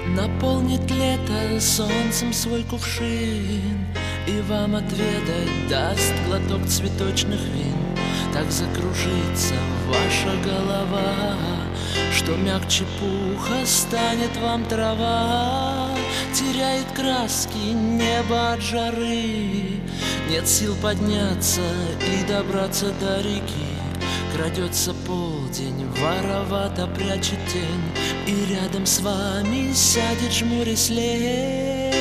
Наполнит лето солнцем свой кувшин и вам отведать даст глоток цветочных вин. Так закружится ваша голова, что мягче пуха станет вам трава. Теряет краски небо от жары, нет сил подняться и добраться до реки. Крадется полдень, воровато прячет тень, и рядом с вами сядет, жмурясь, лень.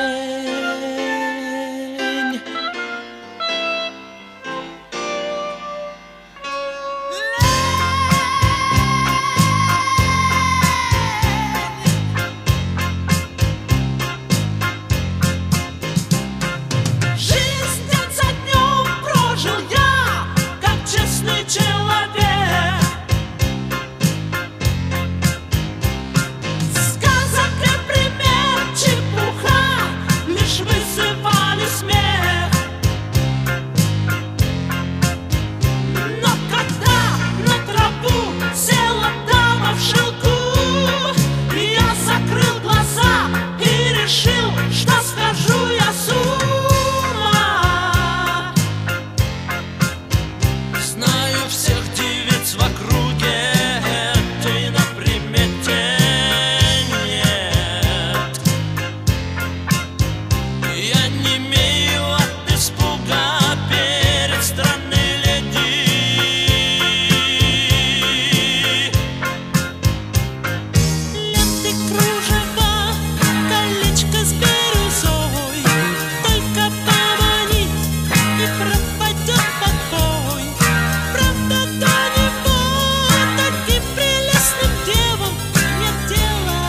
Жизнь день за днем прожил я, как честный человек. Сказок и пример чепуха лишь вызывали смех. Но когда на траву села дама в шелку, я закрыл глаза и решил, что схожу я с ума. Знаю всех девиц в округе, этой на примете нет. Я немею от испуга перед странной леди. Ленты, кружева, колечко с бирюзой, только поманить и пропадет покой. Правда, до него таким прелестным девам нет дела.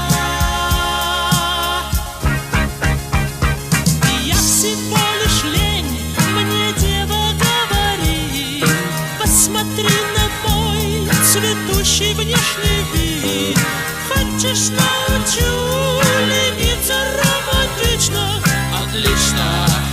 И я всего лишь лень, мне дева говорит: посмотри на мой цветущий внешний вид. Хочешь, научу лениться романтично? Отлично.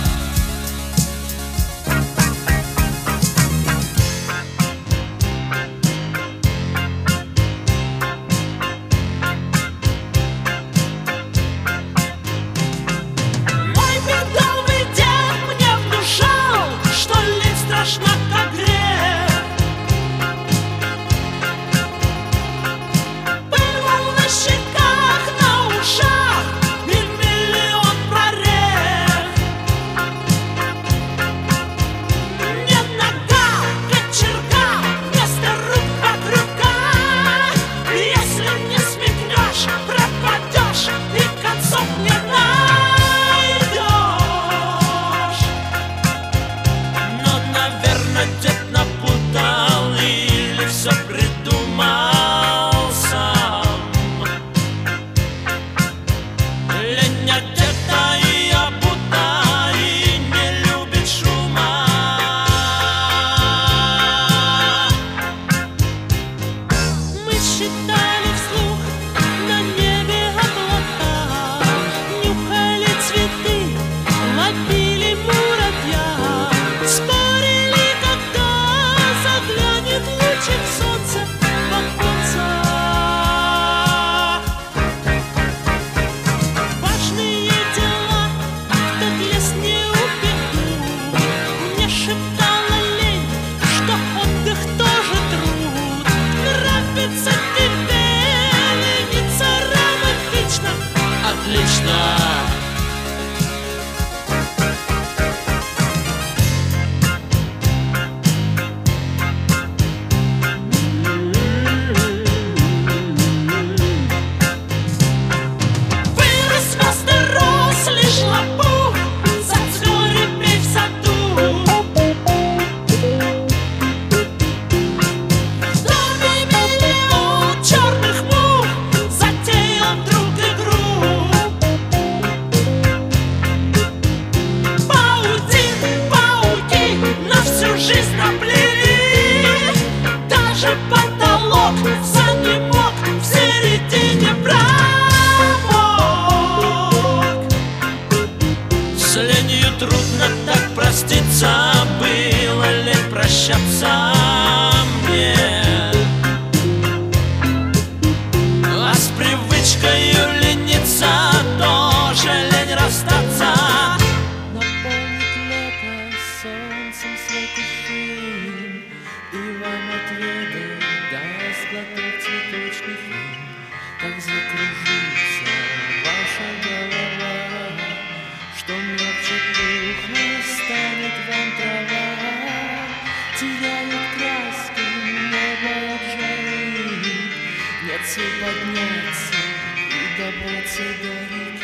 Мой бедовый дед мне внушал, что лень страшна, как грех. Бывал на щеках, на ушах и миллион прорех. Не нога, кочерга, вместо рук подруга. Если не смекнешь, пропадешь и концов не найдешь. Но, наверное, дед напутал или все придумал сам. Лень одета и обута и не любит шума. Мы считали вслух на небе облака, нюхали цветы, ловили муравья, спорили, когда заглянет лучик солнца в оконца. Важные дела в тот лес не убегу. Мне шептала лень, что отдых тоже труд. Нравится тебе лениться романтично? Отлично. Вырос вместо роз лишь лопух, зацвел репей в саду. В доме миллион черных мух, затеял друг игру. Паутин, пауки на всю жизнь наплели, даже потолок занемог в середине промок. С ленью трудно так проститься, было лень прощаться мне. А с привычкою лениться цветочных лент, как закружится ваша голова, что мягче пухнет станет вам трава, теряют краски небо от жары, нет сил подняться и добраться до реки.